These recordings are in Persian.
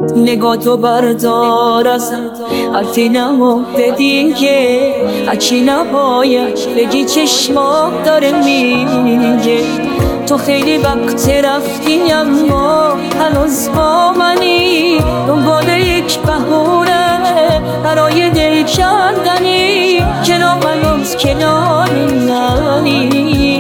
نگاتو بردار ازم، حرفی نمونده دیگه، هرچی نباید بگی چشمات داره میگه. تو خیلی وقت رفتی اما هنوز با منی، دنبال یک بهونه برای دل کندنی، چرا هنوز کنار منی؟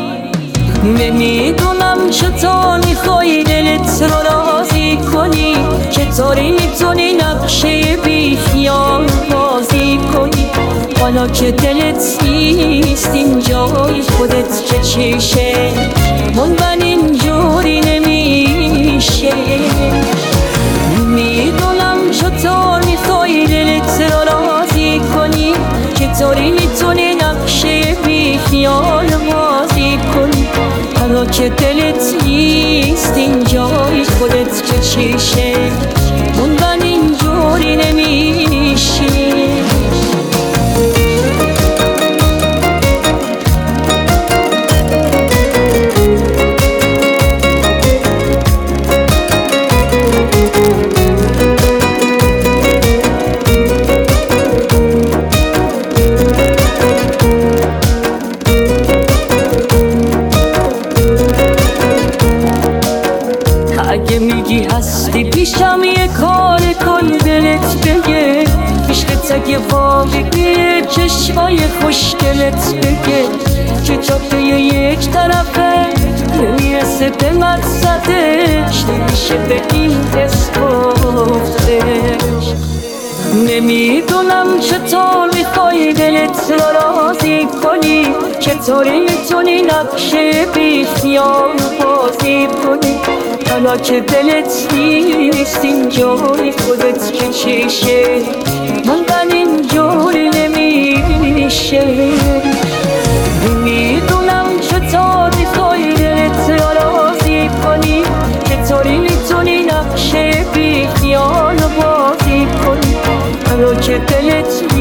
نمیدونم چطور میخوای دلت رو راضی کنی، چطوری میتونی نقشه بی خیال بازی کنی، حالا که دلت نیست اینجای خودت که چیشه، موندن اینجوری نمیشه. میدونم چطور میخوای دلت رو راضی کنی، چطوری میتونی نقشه بی خیال بازی کنی، حالا که دلت نیست اینجای خودت که چیشه، موندن اینجوری نمیشه. اگه میگی هستی پیشم یه کار کن دلت بگه، عشقت اگه واقعیه چشمای خوشگلت بگه، که جاده یک طرفه نمیرسه به مقصدش، نمیشه به این اسم گفتش. نمیدونم چطور میخوای دلت رو راضی کنی، چطوری میتونی نقشه بی خیال بازی کنی، حالا که دلت نیست اینجوری خودت که چیشه، موندن اینجوری نمیشه. نمیدونم چطور میخوای دلت رو راضی کنی، چطوری میتونی نقشه بی خیال بازی کنی، حالا که دلت